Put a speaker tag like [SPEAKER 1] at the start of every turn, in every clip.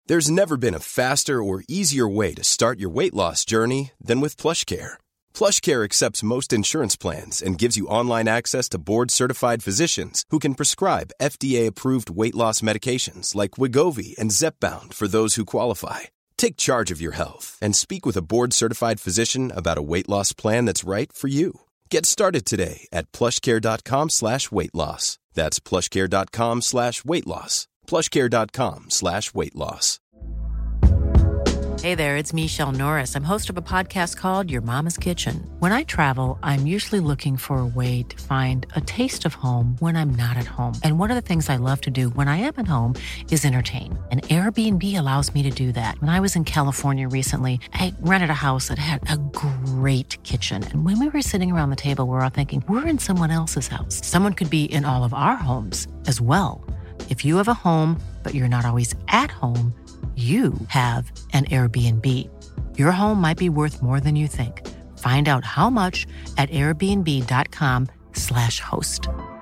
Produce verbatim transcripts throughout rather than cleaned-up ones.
[SPEAKER 1] There's never been a faster or easier way to start your weight loss journey than with PlushCare. PlushCare accepts most insurance plans and gives you online access to board-certified physicians who can prescribe F D A-approved weight loss medications like Wegovy and Zepbound for those who qualify. Take charge of your health and speak with a board-certified physician about a weight loss plan that's right for you. Get started today at plushcare.com slash weight loss. That's plushcare.com slash weight loss. plushcare.com slash weight loss.
[SPEAKER 2] Hey there, it's Michelle Norris. I'm host of a podcast called Your Mama's Kitchen. When I travel, I'm usually looking for a way to find a taste of home when I'm not at home. And one of the things I love to do when I am at home is entertain. And Airbnb allows me to do that. When I was in California recently, I rented a house that had a great kitchen. And when we were sitting around the table, we were all thinking, we're in someone else's house. Someone could be in all of our homes as well. If you have a home, but you're not always at home, you have an Airbnb. Your home might be worth more than you think. Find out how much at airbnb.com slash host.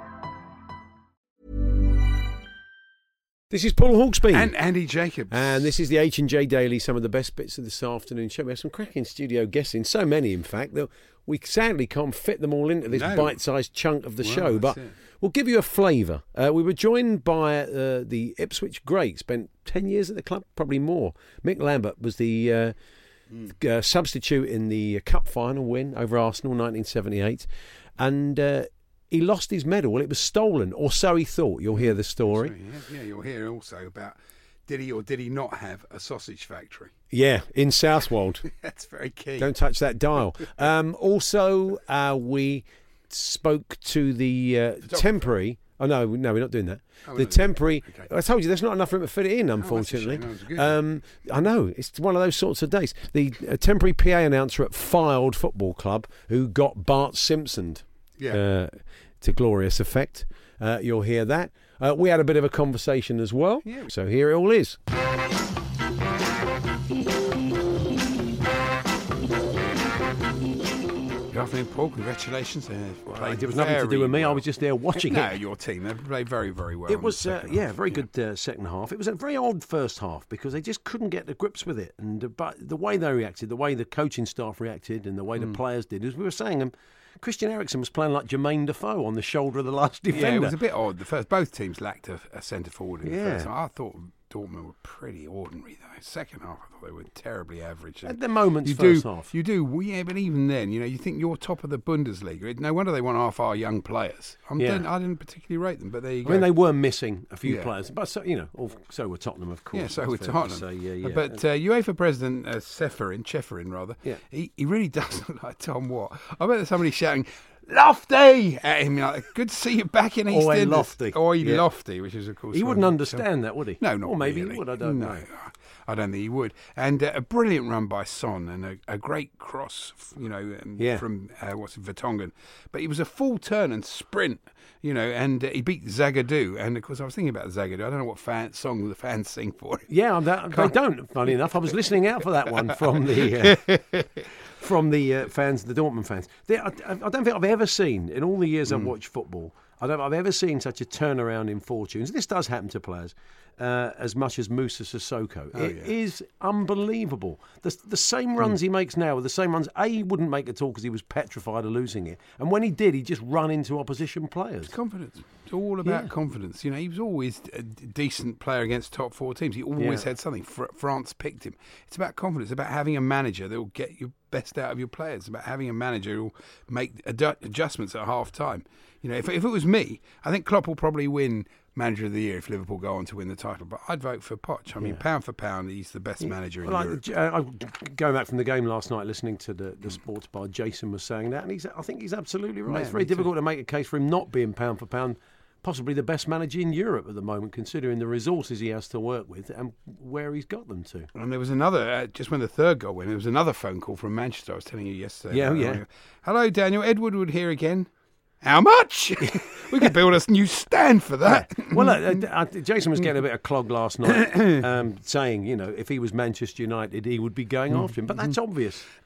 [SPEAKER 3] This is Paul Hawksby.
[SPEAKER 4] And Andy Jacobs.
[SPEAKER 3] And this is the H and J Daily, some of the best bits of this afternoon show. We have some cracking studio guests in, so many, in fact, that we sadly can't fit them all into this
[SPEAKER 4] No.
[SPEAKER 3] bite-sized chunk of the
[SPEAKER 4] Well,
[SPEAKER 3] show. But
[SPEAKER 4] it.
[SPEAKER 3] we'll give you a flavour. Uh, we were joined by uh, the Ipswich great, spent ten years at the club, probably more. Mick Lambert was the uh, mm. uh, substitute in the Cup final win over Arsenal in nineteen seventy-eight. And uh, he lost his medal. Well, it was stolen, or so he thought. You'll hear the story.
[SPEAKER 4] Sorry, yeah, yeah, you'll hear also about did he or did he not have a sausage factory?
[SPEAKER 3] Yeah, in Southwold.
[SPEAKER 4] That's very key.
[SPEAKER 3] Don't touch that dial. Um, also, uh, we spoke to the uh, temporary. Oh no, no, we're not doing that.
[SPEAKER 4] Oh,
[SPEAKER 3] the
[SPEAKER 4] no,
[SPEAKER 3] temporary.
[SPEAKER 4] Okay.
[SPEAKER 3] I told you there's not enough room to fit it in, unfortunately.
[SPEAKER 4] Oh, that's a shame.
[SPEAKER 3] um, I know it's one of those sorts of days. The uh, temporary P A announcer at Fylde Football Club who got Bart Simpsoned
[SPEAKER 4] Yeah.
[SPEAKER 3] uh, to glorious effect. Uh, you'll hear that. Uh, we had a bit of a conversation as well.
[SPEAKER 4] Yeah.
[SPEAKER 3] So here it all is.
[SPEAKER 4] Good afternoon, Paul. Congratulations. Uh,
[SPEAKER 3] Well, it was nothing to do with me.
[SPEAKER 4] Well.
[SPEAKER 3] I was just there watching
[SPEAKER 4] no,
[SPEAKER 3] it.
[SPEAKER 4] your team. They played very, very well.
[SPEAKER 3] It
[SPEAKER 4] in the
[SPEAKER 3] was, uh,
[SPEAKER 4] second
[SPEAKER 3] yeah,
[SPEAKER 4] half.
[SPEAKER 3] very good uh, second half. It was a very odd first half because they just couldn't get to grips with it. And uh, but the way they reacted, the way the coaching staff reacted, and the way
[SPEAKER 4] Mm.
[SPEAKER 3] the players did, as we were saying, um, Christian Eriksen was playing like Jermaine Defoe on the shoulder of the last defender.
[SPEAKER 4] Yeah, it was a bit odd. The first, both teams lacked a, a centre forward in the
[SPEAKER 3] Yeah.
[SPEAKER 4] first half. I thought Dortmund were pretty ordinary, though. Second half, I thought they were terribly average.
[SPEAKER 3] At the moments,
[SPEAKER 4] you
[SPEAKER 3] first
[SPEAKER 4] do,
[SPEAKER 3] half.
[SPEAKER 4] You do, well, yeah, but even then, you know, you think you're top of the Bundesliga. No wonder they want half our young players. I'm
[SPEAKER 3] Yeah.
[SPEAKER 4] didn't, I didn't particularly rate them, but there you
[SPEAKER 3] I
[SPEAKER 4] go.
[SPEAKER 3] mean, they were missing a few
[SPEAKER 4] Yeah.
[SPEAKER 3] players, but so, you know, all- so were Tottenham, of course.
[SPEAKER 4] Yeah, so
[SPEAKER 3] that's
[SPEAKER 4] with
[SPEAKER 3] fair to
[SPEAKER 4] Tottenham.
[SPEAKER 3] say, yeah, yeah.
[SPEAKER 4] But uh, UEFA President uh, Ceferin, Ceferin rather,
[SPEAKER 3] Yeah.
[SPEAKER 4] he, he really does look like Tom Watt. I bet there's somebody shouting, Lofty! At him, like, good to see you back in East
[SPEAKER 3] Oi,
[SPEAKER 4] Enders.
[SPEAKER 3] Lofty.
[SPEAKER 4] Oi,
[SPEAKER 3] Yeah.
[SPEAKER 4] Lofty, which is, of course...
[SPEAKER 3] he
[SPEAKER 4] one-
[SPEAKER 3] wouldn't understand that, would he?
[SPEAKER 4] No, not
[SPEAKER 3] Or maybe
[SPEAKER 4] really.
[SPEAKER 3] he would, I don't
[SPEAKER 4] no,
[SPEAKER 3] know.
[SPEAKER 4] I don't think he would. And uh, a brilliant run by Son and a, a great cross, you know, um,
[SPEAKER 3] Yeah.
[SPEAKER 4] from, uh, what's it, Vertonghen. But he was a full turn and sprint, you know, and uh, he beat Zagadou. And, of course, I was thinking about Zagadou. I don't know what fan, song the fans sing for him.
[SPEAKER 3] Yeah, that, they don't, funny enough. I was listening out for that one from the... Uh, From the uh, fans, the Dortmund fans. They, I, I don't think I've ever seen, in all the years I've watched football, I don't think I've ever seen such a turnaround in fortunes. This does happen to players uh, as much as Moussa Sissoko.
[SPEAKER 4] Oh,
[SPEAKER 3] It
[SPEAKER 4] yeah.
[SPEAKER 3] is unbelievable. The, the same runs he makes now are the same runs A, he wouldn't make at all because he was petrified of losing it. And when he did, he just run into opposition players.
[SPEAKER 4] Confidence. It's all about
[SPEAKER 3] Yeah.
[SPEAKER 4] confidence. You know, he was always a d- decent player against top four teams. He always
[SPEAKER 3] Yeah.
[SPEAKER 4] had something. Fr- France picked him. It's about confidence. It's about having a manager that will get your best out of your players. It's about having a manager who will make ad- adjustments at half time. You know, if, if it was me, I think Klopp will probably win Manager of the Year if Liverpool go on to win the title. But I'd vote for Poch. I mean,
[SPEAKER 3] Yeah.
[SPEAKER 4] pound for pound, he's the best manager in
[SPEAKER 3] Well,
[SPEAKER 4] Europe.
[SPEAKER 3] I, uh, I, going back from the game last night, listening to the, the sports bar, Jason was saying that, and he's, I think he's absolutely right.
[SPEAKER 4] Yeah,
[SPEAKER 3] it's very
[SPEAKER 4] me too.
[SPEAKER 3] difficult to make a case for him not being pound for pound, possibly the best manager in Europe at the moment, considering the resources he has to work with and where he's got them to.
[SPEAKER 4] And there was another, uh, just when the third goal went, there was another phone call from Manchester. I was telling you yesterday.
[SPEAKER 3] Yeah,
[SPEAKER 4] about
[SPEAKER 3] yeah.
[SPEAKER 4] it. Hello, Daniel. Ed Woodward here again. How much? We could build a new stand for that.
[SPEAKER 3] Well, uh, uh, Jason was getting a bit of clog last night, um, saying, you know, if he was Manchester United, he would be going after him. But that's obvious.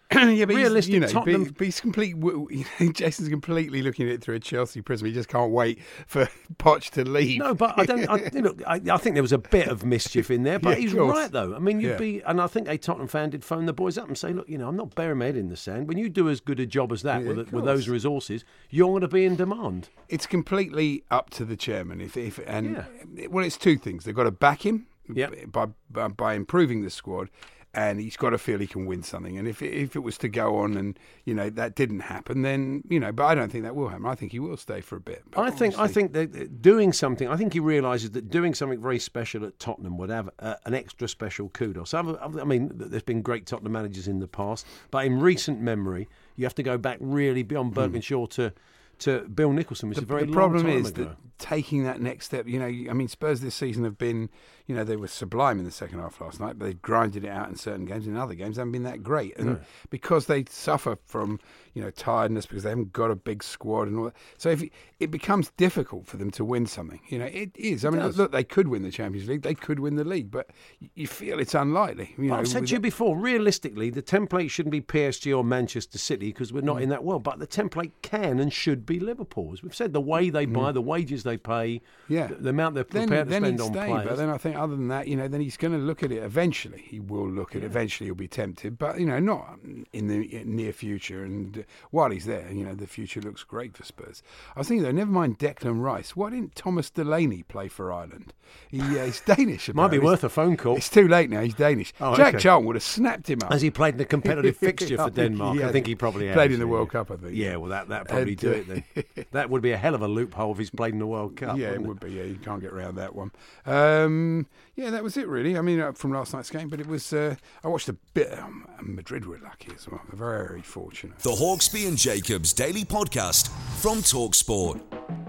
[SPEAKER 4] yeah, but
[SPEAKER 3] realistic
[SPEAKER 4] he's, you know,
[SPEAKER 3] Tottenham.
[SPEAKER 4] But, but he's complete. Jason's completely looking at it through a Chelsea prism. He just can't wait for Poch to leave.
[SPEAKER 3] No, but I don't. I, you know, I, I think there was a bit of mischief in there, but
[SPEAKER 4] Yeah,
[SPEAKER 3] he's
[SPEAKER 4] of course.
[SPEAKER 3] right though. I mean, you'd
[SPEAKER 4] Yeah.
[SPEAKER 3] be, and I think a Tottenham fan did phone the boys up and say, look, you know, I'm not burying my head in the sand. When you do as good a job as that
[SPEAKER 4] Yeah,
[SPEAKER 3] with
[SPEAKER 4] of
[SPEAKER 3] with those
[SPEAKER 4] course.
[SPEAKER 3] resources, you're going to be in demand.
[SPEAKER 4] It's completely up to the chairman. If, if and
[SPEAKER 3] Yeah.
[SPEAKER 4] well, it's two things. They've got to back him
[SPEAKER 3] Yep.
[SPEAKER 4] by, by by improving the squad, and he's got to feel he can win something. And if it, if it was to go on and you know that didn't happen, then you know. But I don't think that will happen. I think he will stay for a bit. But
[SPEAKER 3] I think I
[SPEAKER 4] obviously-
[SPEAKER 3] think that doing something. I think he realises that doing something very special at Tottenham would have uh, an extra special kudos. I've, I've, I mean, there's been great Tottenham managers in the past, but in recent memory, you have to go back really beyond Bergenshaw to to Bill Nicholson, which
[SPEAKER 4] The,
[SPEAKER 3] is a very
[SPEAKER 4] the
[SPEAKER 3] long
[SPEAKER 4] problem
[SPEAKER 3] time
[SPEAKER 4] is
[SPEAKER 3] ago.
[SPEAKER 4] that taking that next step, you know, I mean, Spurs this season have been, you know, they were sublime in the second half last night, but they've grinded it out in certain games. In other games, they haven't been that great. And
[SPEAKER 3] No.
[SPEAKER 4] because they suffer from, you know, tiredness, because they haven't got a big squad and all that. So if it, it becomes difficult for them to win something, you know, it is. I
[SPEAKER 3] It
[SPEAKER 4] mean,
[SPEAKER 3] does.
[SPEAKER 4] look, they could win the Champions League, they could win the league, but you feel it's unlikely. You know,
[SPEAKER 3] I've said
[SPEAKER 4] with
[SPEAKER 3] to you
[SPEAKER 4] that-
[SPEAKER 3] before, realistically, the template shouldn't be P S G or Manchester City because we're not
[SPEAKER 4] Mm.
[SPEAKER 3] in that world. But the template can and should be Liverpool. As we've said, the way they buy, the wages they pay,
[SPEAKER 4] Mm. Yeah.
[SPEAKER 3] the, the amount they're
[SPEAKER 4] then,
[SPEAKER 3] prepared to
[SPEAKER 4] then
[SPEAKER 3] spend
[SPEAKER 4] he'd
[SPEAKER 3] on
[SPEAKER 4] stay,
[SPEAKER 3] players.
[SPEAKER 4] But then I think other than that, you know, then he's going to look at it eventually. He will look at it. Eventually he'll be tempted, but, you know, not in the near future. And uh, while he's there, you know, the future looks great for Spurs. I was thinking, though, never mind Declan Rice. Why didn't Thomas Delaney play for Ireland? He, uh, he's Danish.
[SPEAKER 3] Might be
[SPEAKER 4] apparently.
[SPEAKER 3] worth a phone call.
[SPEAKER 4] It's too late now. He's Danish.
[SPEAKER 3] Oh,
[SPEAKER 4] Jack
[SPEAKER 3] okay.
[SPEAKER 4] Charlton would have snapped him up.
[SPEAKER 3] Has he played in a competitive fixture
[SPEAKER 4] I
[SPEAKER 3] for
[SPEAKER 4] think
[SPEAKER 3] Denmark?
[SPEAKER 4] he
[SPEAKER 3] I
[SPEAKER 4] has.
[SPEAKER 3] think he probably has.
[SPEAKER 4] Played in the
[SPEAKER 3] yeah.
[SPEAKER 4] World Cup, I think.
[SPEAKER 3] Yeah, well, that that probably
[SPEAKER 4] And,
[SPEAKER 3] do
[SPEAKER 4] uh,
[SPEAKER 3] it then. That would be a hell of a loophole if he's played in the World Cup.
[SPEAKER 4] Yeah, it
[SPEAKER 3] wouldn't
[SPEAKER 4] would be. Yeah, you can't get around that one. Um, yeah, that was it really. I mean, uh, from last night's game, but it was. Uh, I watched a bit. Um, Madrid were lucky as well. Very fortunate.
[SPEAKER 5] The Hawksby and Jacobs Daily Podcast from TalkSport.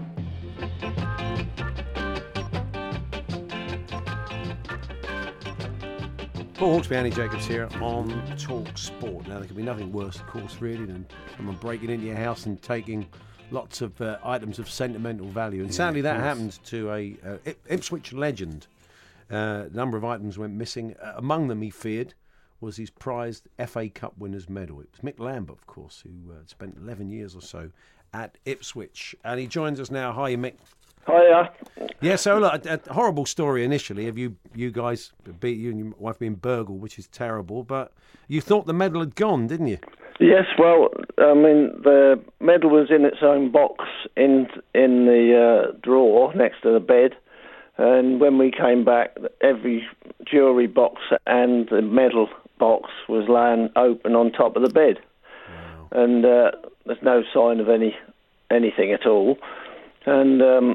[SPEAKER 3] Paul Hawksby, Andy Jacobs here on Talk Sport. Now, there could be nothing worse, of course, really, than someone breaking into your house and taking lots of uh, items of sentimental value. And
[SPEAKER 4] Yeah,
[SPEAKER 3] sadly,
[SPEAKER 4] of
[SPEAKER 3] that
[SPEAKER 4] course.
[SPEAKER 3] happened to a uh, Ip- Ipswich legend. Uh, a number of items went missing. Uh, among them, he feared, was his prized F A Cup winner's medal. It was Mick Lambert, of course, who uh, spent eleven years or so at Ipswich. And he joins us now. Hi, Mick.
[SPEAKER 6] Hiya.
[SPEAKER 3] Yeah, so look, a, a horrible story initially of you you guys, beat you and your wife being burgled, which is terrible, but you thought the medal had gone, didn't you?
[SPEAKER 6] Yes, well, I mean, the medal was in its own box in in the uh, drawer next to the bed, and when we came back, every jewellery box and the medal box was laying open on top of the bed.
[SPEAKER 3] Wow.
[SPEAKER 6] And uh, there's no sign of any anything at all. And um,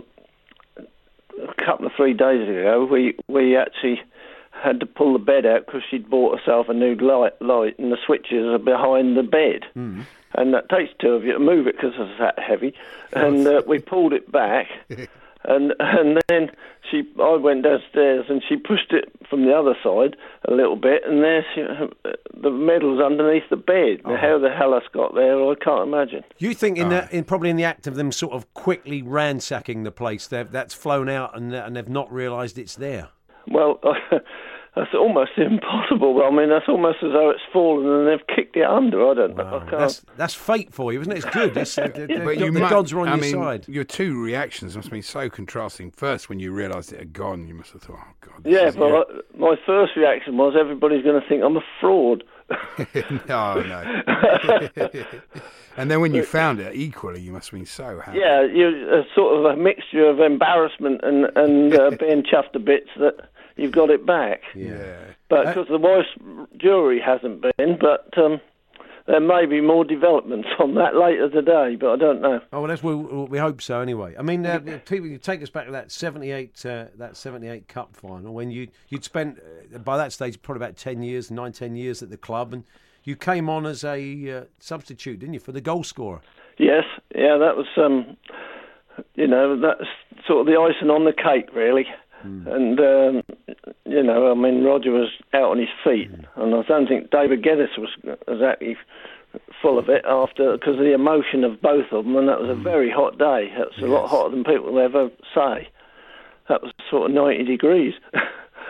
[SPEAKER 6] a couple of three days ago, we we actually had to pull the bed out because she'd bought herself a new light, light, and the switches are behind the bed.
[SPEAKER 3] Mm.
[SPEAKER 6] And that takes two of you to move it because it's that heavy. And uh, we pulled it back, and and then she, I went downstairs and she pushed it from the other side a little bit, and there she, the medal's underneath the bed. Now, how the hell it's got there, I can't imagine.
[SPEAKER 3] You think in that, in probably in the act of them sort of quickly ransacking the place, they've, that's flown out and, and they've not realised it's there?
[SPEAKER 6] Well, that's almost impossible. I mean, that's almost as though it's fallen and they've kicked it under. I don't know. I can't.
[SPEAKER 3] That's that's fate for you, isn't it? It's good. It's, uh, the
[SPEAKER 4] But you
[SPEAKER 3] the
[SPEAKER 4] mu-
[SPEAKER 3] gods are on
[SPEAKER 4] I
[SPEAKER 3] your
[SPEAKER 4] mean,
[SPEAKER 3] side.
[SPEAKER 4] Your two reactions must have been so contrasting. First, when you realised it had gone, you must have thought, "Oh God." this
[SPEAKER 6] Yeah,
[SPEAKER 4] is
[SPEAKER 6] well, I, my first reaction was everybody's going to think I'm a fraud.
[SPEAKER 4] it." no, no. And then when you found it, equally, you must have been so happy.
[SPEAKER 6] Yeah, you a sort of a mixture of embarrassment and and uh, being chuffed to bits that you've got it back.
[SPEAKER 4] Yeah.
[SPEAKER 6] But because the wife's jewellery hasn't been, but um, there may be more developments on that later today, but I don't know.
[SPEAKER 3] Oh well, that's we, we hope so. Anyway, I mean, uh, people, you take us back to that seventy-eight, uh, that seventy-eight Cup final when you you'd spent uh, by that stage probably about ten years, nine, ten years at the club, and you came on as a uh, substitute, didn't you, for the goal scorer?
[SPEAKER 6] Yes, yeah, that was um, you know, that's sort of the icing on the cake, really. Mm. And um, you know, I mean, Roger was out on his feet, mm. and I don't think David Geddes was exactly full of it after because of the emotion of both of them, and that was a very hot day. That's a
[SPEAKER 4] Yes.
[SPEAKER 6] lot hotter than people ever say. That was sort of ninety degrees.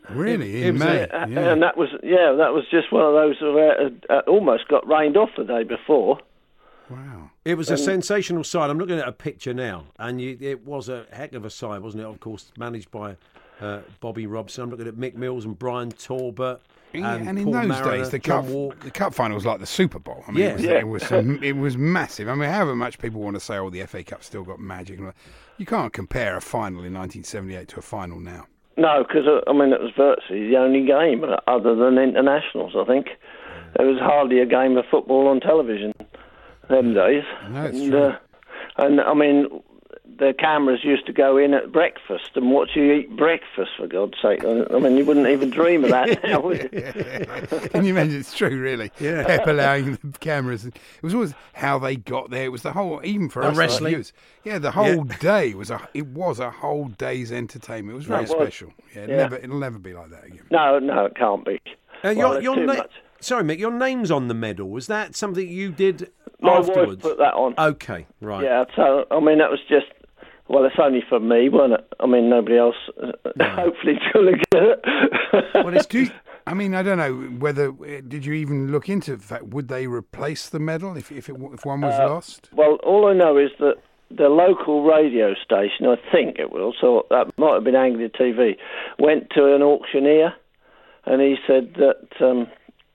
[SPEAKER 4] Really?
[SPEAKER 3] It- it
[SPEAKER 4] in
[SPEAKER 3] was
[SPEAKER 4] May?
[SPEAKER 6] Uh,
[SPEAKER 4] Yeah.
[SPEAKER 6] And that was, yeah, that was just one of those where it uh, almost got rained off the day before.
[SPEAKER 4] Wow.
[SPEAKER 3] It was a sensational side. I'm looking at a picture now, and you, it was a heck of a side, wasn't it? Of course, managed by uh, Bobby Robson. I'm looking at Mick Mills and Brian Torbert.
[SPEAKER 4] Yeah,
[SPEAKER 3] and
[SPEAKER 4] and in
[SPEAKER 3] Paul
[SPEAKER 4] those
[SPEAKER 3] Mariner,
[SPEAKER 4] days, the
[SPEAKER 3] John
[SPEAKER 4] cup,
[SPEAKER 3] Walk.
[SPEAKER 4] the cup final was like the Super Bowl. I mean,
[SPEAKER 3] Yeah.
[SPEAKER 4] it was,
[SPEAKER 6] Yeah.
[SPEAKER 4] it was, some, it was massive. I mean, however much people want to say, oh, the F A Cup still got magic, you can't compare a final in nineteen seventy-eight to a final now.
[SPEAKER 6] No, because, uh, I mean, it was virtually the only game uh, other than internationals, I think. There was hardly a game of football on television them days.
[SPEAKER 4] No, it's
[SPEAKER 6] and,
[SPEAKER 4] true.
[SPEAKER 6] Uh, and, I mean, the cameras used to go in at breakfast and watch you eat breakfast, for God's sake. I mean, you wouldn't even dream of that now, would you?
[SPEAKER 4] Can you imagine? It's true, really.
[SPEAKER 3] Yeah.
[SPEAKER 4] Pep allowing the cameras. It was always how they got there. It was the whole, even for
[SPEAKER 3] The
[SPEAKER 4] us
[SPEAKER 3] wrestling.
[SPEAKER 4] viewers. Yeah, the whole day was a. It was a whole day's entertainment. It was very
[SPEAKER 6] It was.
[SPEAKER 4] special. Yeah, it'll
[SPEAKER 6] Yeah.
[SPEAKER 4] never, it'll never be like that again.
[SPEAKER 6] No, no, it can't be.
[SPEAKER 3] Uh,
[SPEAKER 6] Well,
[SPEAKER 3] your,
[SPEAKER 6] there's
[SPEAKER 3] your
[SPEAKER 6] too
[SPEAKER 3] na-
[SPEAKER 6] much.
[SPEAKER 3] Sorry, Mick, your name's on the medal. Was that something you did
[SPEAKER 6] My
[SPEAKER 3] afterwards?
[SPEAKER 6] wife put that on.
[SPEAKER 3] Okay, right.
[SPEAKER 6] Yeah, so, I mean, that was just, well, it's only for me, wasn't it? I mean, nobody else, uh, hopefully, is going to get it.
[SPEAKER 3] Well, it's
[SPEAKER 4] Do you, I mean, I don't know whether did you even look into the fact would they replace the medal if if, it, if one was lost?
[SPEAKER 6] Well, all I know is that the local radio station, I think it will, so that might have been Anglia T V, went to an auctioneer, and he said that um,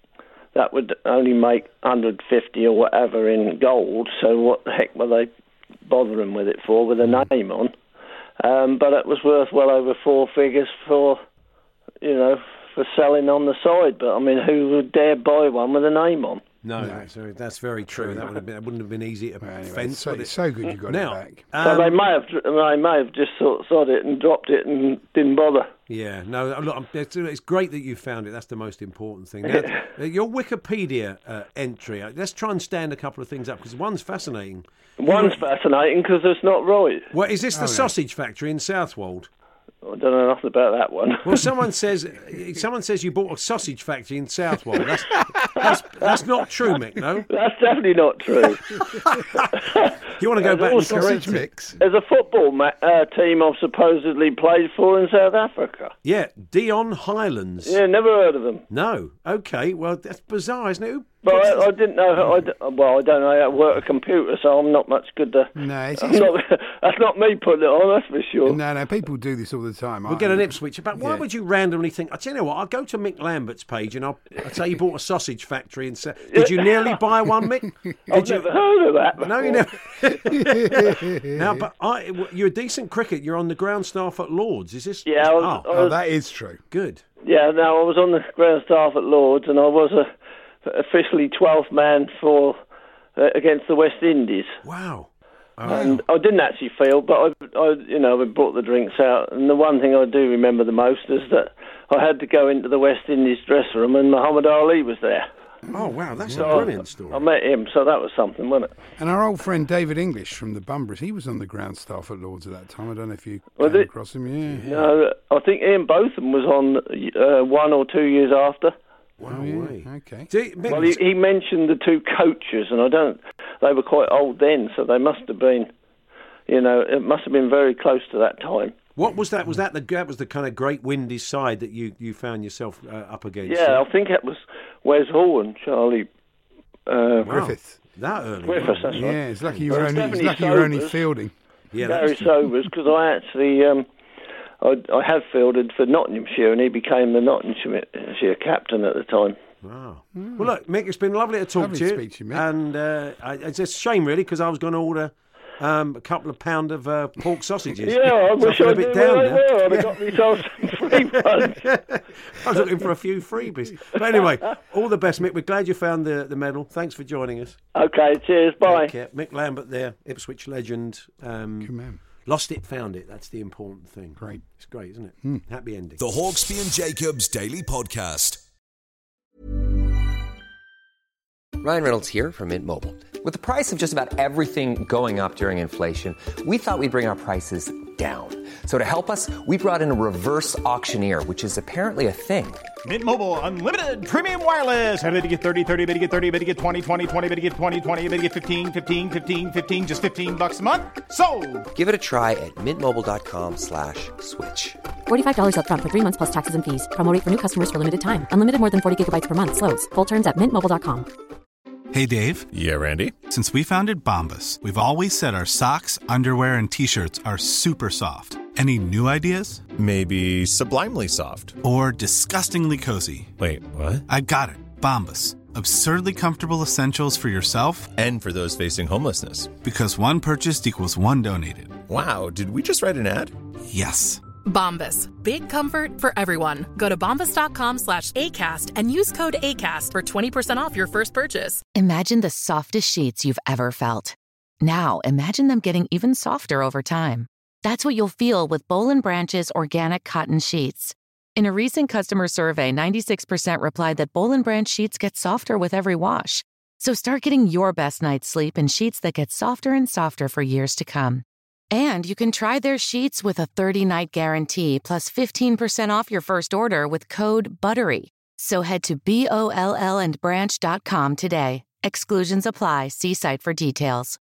[SPEAKER 6] that would only make one hundred fifty or whatever in gold, so what the heck were they bothering with it for, with a name on? Um, but it was worth well over four figures for, you know, for selling on the side. But, I mean, who would dare buy one with a name on?
[SPEAKER 3] No, that's very, that's very true. That would have been. That wouldn't have been easy to
[SPEAKER 4] Well, anyway,
[SPEAKER 3] fence.
[SPEAKER 4] it's so,
[SPEAKER 3] would
[SPEAKER 4] it's
[SPEAKER 3] it?
[SPEAKER 4] so good you got
[SPEAKER 3] Now,
[SPEAKER 4] it back.
[SPEAKER 6] So
[SPEAKER 3] um,
[SPEAKER 6] they may have, they may have just sort of sod it and dropped it and didn't bother.
[SPEAKER 3] yeah, no. Look, I'm- it's, it's great that you found it. That's the most important thing. Now, uh, your Wikipedia uh, entry. uh, Let's try and stand a couple of things up because one's fascinating.
[SPEAKER 6] One's fascinating because it's not right.
[SPEAKER 3] Well, is this the
[SPEAKER 4] Oh, yeah.
[SPEAKER 3] sausage factory in Southwold?
[SPEAKER 6] I don't know nothing about that one.
[SPEAKER 3] Well, someone says someone says you bought a sausage factory in Southwold. That's that's, that's not true, Mick. No,
[SPEAKER 6] That's definitely not true.
[SPEAKER 3] you want to go
[SPEAKER 6] There's
[SPEAKER 3] back and
[SPEAKER 6] also-
[SPEAKER 3] correct
[SPEAKER 4] Sausage
[SPEAKER 3] it?
[SPEAKER 4] mix.
[SPEAKER 6] There's a football ma- uh, team I've supposedly played for in South Africa.
[SPEAKER 3] Yeah, Dion Highlands.
[SPEAKER 6] Yeah, never heard of them.
[SPEAKER 3] No, okay. Well, that's bizarre, isn't it? Who
[SPEAKER 6] But
[SPEAKER 3] puts
[SPEAKER 6] I,
[SPEAKER 3] this-
[SPEAKER 6] I didn't know. How, I, d- well, I don't know how to work a computer, so I'm not much good to.
[SPEAKER 4] No, it's,
[SPEAKER 6] I'm not, that's not me putting it on. That's for sure.
[SPEAKER 4] no, no. People do this all the time.
[SPEAKER 3] We'll
[SPEAKER 4] I-
[SPEAKER 3] get an Ipswich. But why
[SPEAKER 4] Yeah.
[SPEAKER 3] would you randomly think? I tell you what, I'll go to Mick Lambert's page and I'll, I'll say you bought a sausage factory. And say, did you nearly buy one, Mick? Did
[SPEAKER 6] I've
[SPEAKER 3] you?
[SPEAKER 6] never heard of that. Before.
[SPEAKER 3] No, you never. Now, but I, you're a decent cricket. You're on the ground staff at Lords. Is this?
[SPEAKER 6] Yeah, I was,
[SPEAKER 3] Oh,
[SPEAKER 6] I
[SPEAKER 4] Oh,
[SPEAKER 6] was,
[SPEAKER 4] that is true.
[SPEAKER 3] good.
[SPEAKER 6] yeah. No, I was on the ground staff at Lords, and I was a, officially twelfth man for uh, against the West Indies.
[SPEAKER 3] Wow.
[SPEAKER 6] And I didn't actually feel, but I, I, you know, we brought the drinks out. And the one thing I do remember the most is that I had to go into the West Indies dressing room, and Muhammad Ali was there.
[SPEAKER 3] Oh, wow. That's
[SPEAKER 6] So
[SPEAKER 3] a brilliant story.
[SPEAKER 6] I met him, so that was something, wasn't it?
[SPEAKER 4] And our old friend David English from the Bunbury's, he was on the ground staff at Lords at that time. I don't know if you
[SPEAKER 6] Was
[SPEAKER 4] came
[SPEAKER 6] it?
[SPEAKER 4] across him. Yeah.
[SPEAKER 6] No, I think Ian Botham was on uh, one or two years after.
[SPEAKER 3] Wow.
[SPEAKER 4] Oh, yeah.
[SPEAKER 3] way.
[SPEAKER 4] Okay.
[SPEAKER 3] See, Mick,
[SPEAKER 6] Well, he, he mentioned the two coaches, and I don't. They were quite old then, so they must have been. You know, it must have been very close to that time.
[SPEAKER 3] what was that? Was that the that was the kind of great windy side that you, you found yourself uh, up against?
[SPEAKER 6] Yeah, I think it was Wes Hall and Charlie uh,
[SPEAKER 3] Wow.
[SPEAKER 4] Griffith.
[SPEAKER 3] That early.
[SPEAKER 6] Griffiths. That's
[SPEAKER 4] Yeah,
[SPEAKER 6] right.
[SPEAKER 4] it's lucky you
[SPEAKER 6] Well,
[SPEAKER 4] were
[SPEAKER 6] it's
[SPEAKER 4] only, it's
[SPEAKER 6] definitely
[SPEAKER 4] lucky you were only
[SPEAKER 6] Sobers.
[SPEAKER 4] fielding.
[SPEAKER 3] Yeah, that
[SPEAKER 6] Gary
[SPEAKER 3] was true.
[SPEAKER 6] Sobers, because I actually um, I, I have fielded for Nottinghamshire, and he became the Nottinghamshire captain at the time.
[SPEAKER 3] Wow. Well, look, Mick, it's been lovely to talk
[SPEAKER 4] Lovely
[SPEAKER 3] to you.
[SPEAKER 4] to speak to you, Mick.
[SPEAKER 3] And uh, I, it's a shame, really, because I was going to order um, a couple of pound of uh, pork sausages.
[SPEAKER 6] Yeah, I
[SPEAKER 3] So
[SPEAKER 6] wish
[SPEAKER 3] feel
[SPEAKER 6] I
[SPEAKER 3] a bit
[SPEAKER 6] knew
[SPEAKER 3] down
[SPEAKER 6] where they
[SPEAKER 3] now.
[SPEAKER 6] were. I'd
[SPEAKER 3] Yeah.
[SPEAKER 6] have got myself some free ones.
[SPEAKER 3] I was looking for a few freebies. But anyway, all the best, Mick. We're glad you found the, the medal. Thanks for joining us.
[SPEAKER 6] Okay, cheers, bye.
[SPEAKER 3] Take care. Mick Lambert there, Ipswich legend. Um,
[SPEAKER 4] Good man.
[SPEAKER 3] lost it, found it. That's the important thing.
[SPEAKER 4] Great.
[SPEAKER 3] It's great, isn't it? Happy ending.
[SPEAKER 5] The Hawksby and Jacobs Daily Podcast.
[SPEAKER 7] Ryan Reynolds here from Mint Mobile. With the price of just about everything going up during inflation, we thought we'd bring our prices down. So to help us, we brought in a reverse auctioneer, which is apparently a thing.
[SPEAKER 8] Mint Mobile Unlimited Premium Wireless. How to get thirty, thirty, bit to get thirty, bit to get twenty, twenty, twenty, bit to get twenty, twenty, bit to get fifteen, fifteen, fifteen, fifteen, just fifteen bucks a month? Sold!
[SPEAKER 7] Give it a try at mintmobile.com slash switch.
[SPEAKER 9] forty-five dollars up front for three months plus taxes and fees. Promo rate for new customers for limited time. Unlimited more than forty gigabytes per month. Slows full terms at mint mobile dot com.
[SPEAKER 10] Hey, Dave.
[SPEAKER 11] Yeah, Randy.
[SPEAKER 10] Since we founded Bombas, we've always said our socks, underwear, and T-shirts are super soft. Any new ideas?
[SPEAKER 11] Maybe sublimely soft.
[SPEAKER 10] Or disgustingly cozy.
[SPEAKER 11] Wait, what?
[SPEAKER 10] I got it. Bombas. Absurdly comfortable essentials for yourself
[SPEAKER 11] and for those facing homelessness.
[SPEAKER 10] Because one purchased equals one donated.
[SPEAKER 11] Wow, did we just write an ad?
[SPEAKER 10] Yes.
[SPEAKER 12] Bombas. Big comfort for everyone. Go to bombas.com slash ACAST and use code ACAST for twenty percent off your first purchase.
[SPEAKER 2] Imagine the softest sheets you've ever felt. Now, imagine them getting even softer over time. That's what you'll feel with Boll and Branch's organic cotton sheets. In a recent customer survey, ninety-six percent replied that Boll and Branch sheets get softer with every wash. So start getting your best night's sleep in sheets that get softer and softer for years to come. And you can try their sheets with a thirty-night guarantee plus fifteen percent off your first order with code BUTTERY. So head to B O L L and branch dot com today. Exclusions apply. See site for details.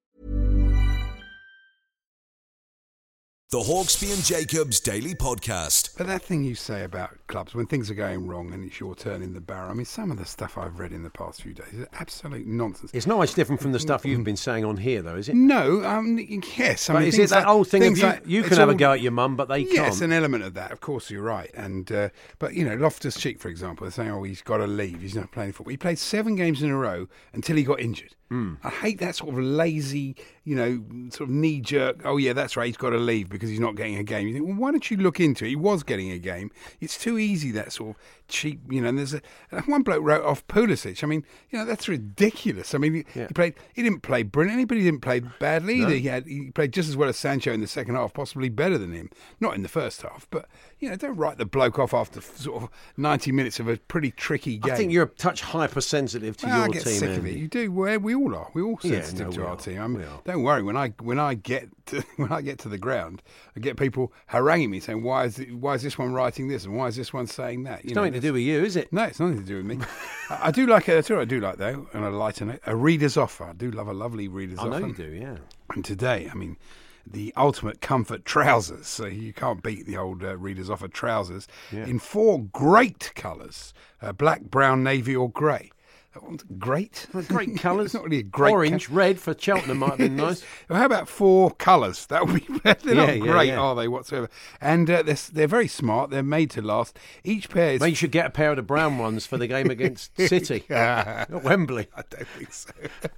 [SPEAKER 5] The Hawksby and Jacobs Daily Podcast.
[SPEAKER 4] But that thing you say about clubs, when things are going wrong and it's your turn in the barrel, I mean, some of the stuff I've read in the past few days is absolute nonsense.
[SPEAKER 3] It's not much different from the stuff you've been saying on here, though, is it?
[SPEAKER 4] No, um, yes. I
[SPEAKER 3] but
[SPEAKER 4] mean,
[SPEAKER 3] is it that
[SPEAKER 4] like,
[SPEAKER 3] old thing of you,
[SPEAKER 4] like,
[SPEAKER 3] you can have
[SPEAKER 4] all,
[SPEAKER 3] a go at your mum, but they
[SPEAKER 4] yes,
[SPEAKER 3] can't?
[SPEAKER 4] Yes, an element of that. Of course, you're right. And uh, But, you know, Loftus-Cheek, for example, they're saying, oh, he's got to leave. He's not playing football. He played seven games in a row until he got injured. Mm. I hate that sort of lazy, you know, sort of knee-jerk, oh, yeah, that's right, he's got to leave because he's not getting a game. You think, well, why don't you look into it? He was getting a game. It's too easy, that sort of cheap, you know, and there's a, one bloke wrote off Pulisic. I mean, you know, that's ridiculous. I mean, yeah. he played, he didn't play brilliantly, but he didn't play badly either. No. He, had, he played just as well as Sancho in the second half, possibly better than him. Not in the first half, but, you know, don't write the bloke off after sort of ninety minutes of a pretty tricky game.
[SPEAKER 3] I think you're a touch hypersensitive to
[SPEAKER 4] well,
[SPEAKER 3] your
[SPEAKER 4] I get
[SPEAKER 3] team.
[SPEAKER 4] sick of it. You do. Well, we all are. We're all sensitive
[SPEAKER 3] yeah, no,
[SPEAKER 4] to our
[SPEAKER 3] are.
[SPEAKER 4] team. I mean, don't worry. When I when I get to, when I get to the ground, I get people haranguing me saying, "Why is it, why is this one writing this and why is this one saying that?" You
[SPEAKER 3] it's
[SPEAKER 4] know,
[SPEAKER 3] nothing to do with you, is it?
[SPEAKER 4] No, it's nothing to do with me. I, I do like it. That's what I do like though, and I lighten it. A reader's offer. I do love a lovely reader's
[SPEAKER 3] I
[SPEAKER 4] offer.
[SPEAKER 3] I know you do. Yeah.
[SPEAKER 4] And today, I mean, the ultimate comfort trousers. So you can't beat the old uh, reader's offer trousers yeah. in four great colours: uh, black, brown, navy, or grey. That one's great.
[SPEAKER 3] Well, great colours.
[SPEAKER 4] It's not really a great
[SPEAKER 3] orange,
[SPEAKER 4] ca-
[SPEAKER 3] red for Cheltenham might have been nice.
[SPEAKER 4] Well, how about four colours? That would be better. They're
[SPEAKER 3] yeah,
[SPEAKER 4] not
[SPEAKER 3] yeah,
[SPEAKER 4] great,
[SPEAKER 3] yeah.
[SPEAKER 4] are they, whatsoever? And uh, they're, they're very smart. They're made to last. Each pair is...
[SPEAKER 3] Maybe you should get a pair of the brown ones for the game against City. Not Wembley.
[SPEAKER 4] I don't think so.